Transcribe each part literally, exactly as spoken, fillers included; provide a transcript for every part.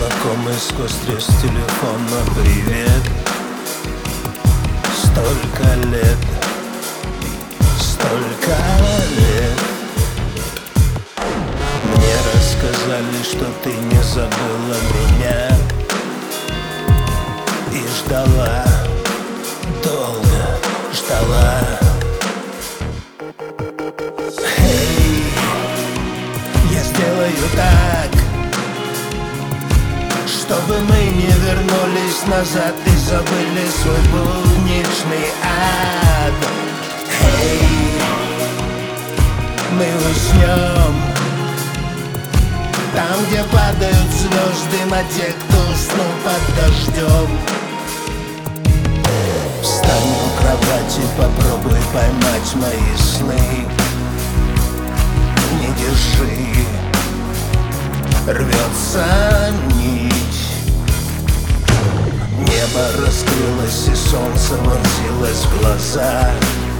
Знакомый сквозь треск телефона привет. Столько лет, столько лет. Мне рассказали, что ты не забыла меня и ждала, долго ждала. Эй, я сделаю так, чтобы мы не вернулись назад и забыли свой будничный ад. Эй, мы уснем там, где падают звезды на тех, кто уснул под дождем. Встань у кровати, попробуй поймать мои сны. Не держи, рвется нить. Небо раскрылось и солнце вонзилось в глаза.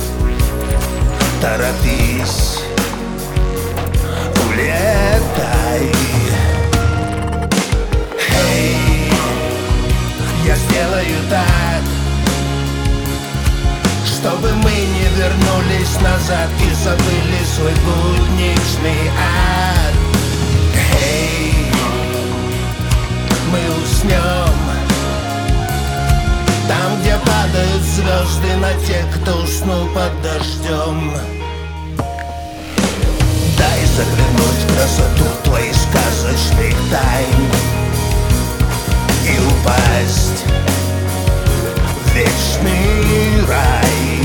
Торопись, улетай. Эй, я сделаю так, чтобы мы не вернулись назад и забыли свой будничный ад. Эй, мы уснем там, где падают звезды на тех, кто уснул под дождем. Дай заглянуть в красоту твоих сказочных тайн и упасть в вечный рай.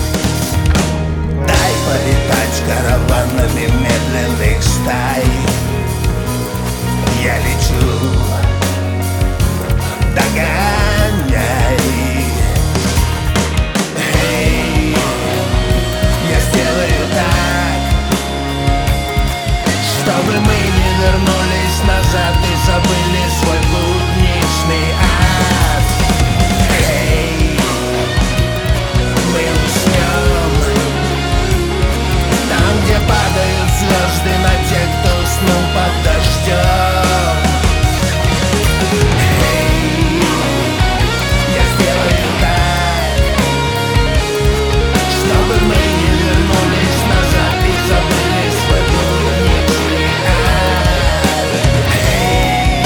Дай полетать караванами медленных стай. Я лечу, догоняй. Эй, я сделаю так, чтобы мы не вернулись назад и забыли свой будничный ад. Эй, мы уснем там, где падают звезды на тех, кто уснул под дождем. Эй, я сделаю так, чтобы мы не вернулись назад и забыли свой будничный ад. Эй,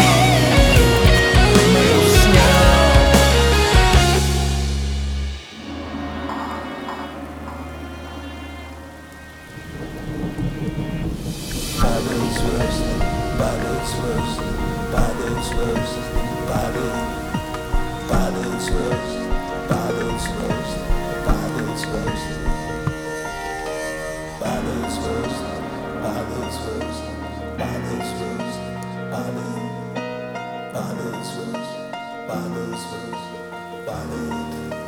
мы уснем. Падают звезды, падают звезды, падают звезды, падают, падают звезды, падают звезды, падают звезды, падают звезды, падают звезды, падают звезды, падают, падают звезды, падают звезды, падают.